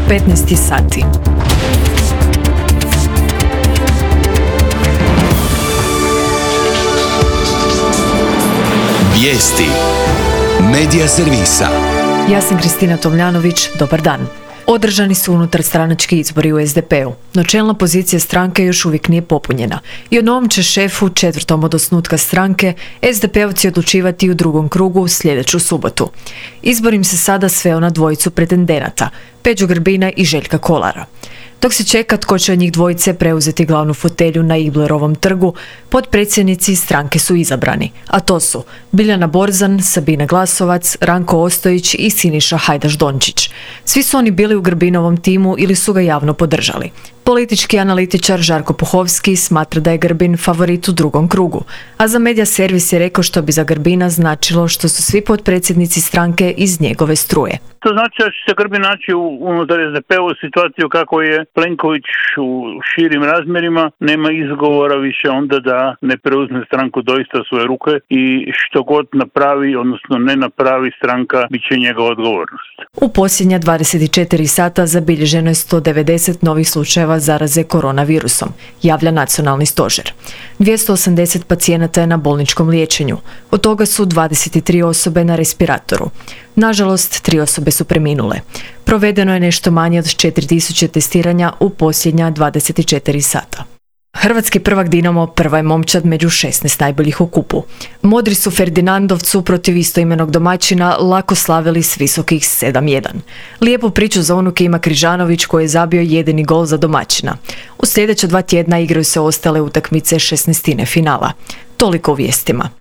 15 sati. Vijesti Medija servisa. Ja sam Kristina Tomljanović, dobar dan. Održani su unutarstranački izbori u SDP-u, no čelna pozicija stranke još uvijek nije popunjena i o novom će šefu, četvrtom od osnutka stranke, SDP-ovci odlučivati u drugom krugu sljedeću subotu. Izbor im se sada sveo na dvojicu pretendenata, Peđu Grbina i Željka Kolara. Dok se čeka tko će od njih dvojice preuzeti glavnu fotelju na Iblerovom trgu, potpredsjednici stranke su izabrani, a to su Biljana Borzan, Sabina Glasovac, Ranko Ostojić i Siniša Hajdaš Dončić. Svi su oni bili u Grbinovom timu ili su ga javno podržali. Politički analitičar Žarko Puhovski smatra da je Grbin favorit u drugom krugu, a za Medija servis je rekao što bi za Grbina značilo što su svi potpredsjednici stranke iz njegove struje. To znači da će se Grbin naći unutar SDP-u situaciju kako je Plenković u širim razmjerima, nema izgovora više onda da ne preuzme stranku doista u svoje ruke i što god napravi, odnosno ne napravi stranka, bit će njegova odgovornost. U posljednja 24 sata zabilježeno je 190 novih slučajeva zaraze koronavirusom, javlja nacionalni stožer. 280 pacijenata je na bolničkom liječenju, od toga su 23 osobe na respiratoru. Nažalost, 3 osobe su preminule. Provedeno je nešto manje od 4000 testiranja u posljednja 24 sata. Hrvatski prvak Dinamo prva je momčad među 16 najboljih u kupu. Modri su Ferdinandovcu protiv istoimenog domaćina lako slavili s visokih 7-1. Lijepu priču za unuke ima Križanović koji je zabio jedini gol za domaćina. U sljedeća 2 tjedna igraju se ostale utakmice 16. finala. Toliko u vijestima.